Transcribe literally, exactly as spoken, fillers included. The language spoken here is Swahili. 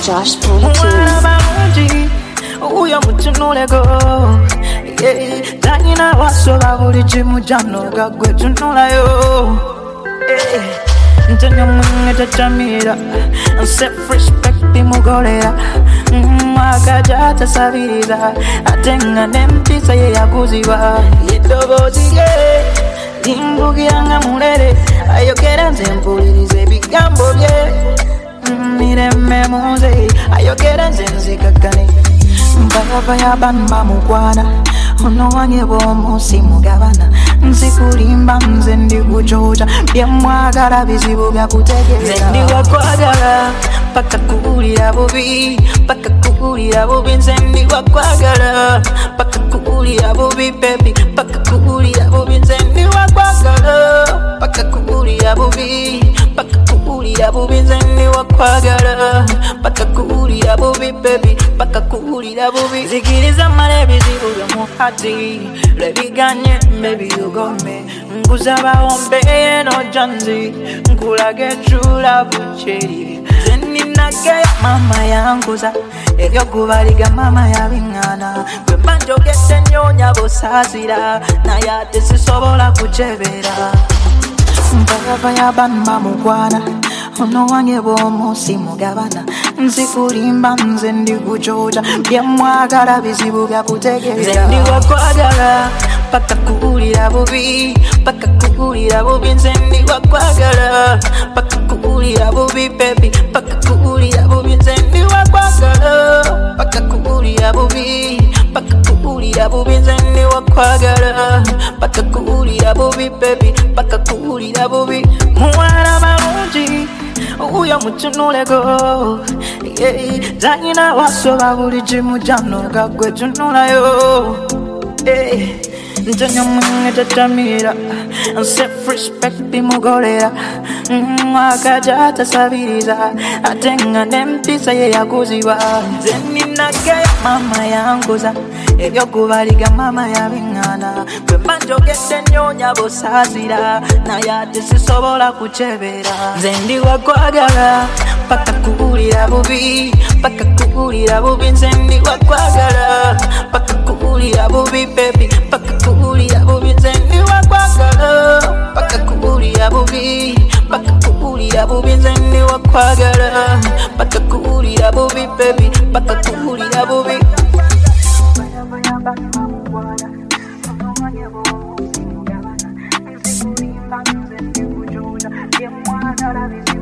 Josh forty-two. Uyo mutunulego yeah, tanyina wasoba buli kimu janoga gwe tunulayo yeah. Ntenyo mwenge tachamira self-respect imugolera mwakaja tasabiriza atenga nempisa ye yakuziba yedobozi ye limbugira mulere ayogera nze mpulirize ebigambo bye mireme muze ayogera nze nzikakane Mbava ya banba mukwana Ono wanye bomusi mugabana Nzikulimba nze ndi kuchocha Bya mwagala bizibu bya kutegera Nze ndi wakwagala Paka kuulira bubi Paka kuulira bubi Nze ndi wakwagala Paka kuulira bubi baby Paka kuulira bubi Nze ndi wakwagala Paka kuulira bubi Paka kuulira bubi Nze ndi wakwagala Paka kuulira bubi baby Paka kuulira bubi Zikiriza male bizibu bya muhati Lebiganye maybe you got me Nguzaba ombe no janzi Nkulage chula bucheri Zeni nage mama yanguza Ebyo kubaliga mama ya bingana Kwe manjo gete nyonya bosazira Na yate sisobola kuchebera Mbava ya banba mukwana Ono wange bomusi mugabana Nzikulimba nze ndi kuchocha Bya mwagala bizibu bya kutegera Nze ndi wakwagala Paka kuulira bubi Paka kuulira bubi Nze ndi wakwagala Paka kuulira bubi baby Paka kuulira bubi Nze ndi wakwagala Paka kuulira bubi Paka kuulira bubi Nze ndi wakwagala Paka kuulira bubi baby Paka kuulira bubi Mwana marungi Uyo mutunulego yeah, tanyina wasoba buli kimu janoga gwe tunulayo yeah. Ntenyo mwenge tachamira self-respect imugolera mwakaja tasabiriza atenga nempisa ye yakuziba Zeni nage mama yanguza Ebyo kubaliga mama ya bingana Kwe manjo gete nyonya bosazira Na yate sisobola kuchebera Nze ndi wakwagala Paka kuulira bubi Paka kuulira bubi Nze ndi wakwagala Paka kuulira bubi baby Paka kuulira bubi Nze ndi wakwagala Paka kuulira bubi Paka kuulira bubi Nze ndi wakwagala Paka kuulira bubi baby Paka kuulira bubi I'm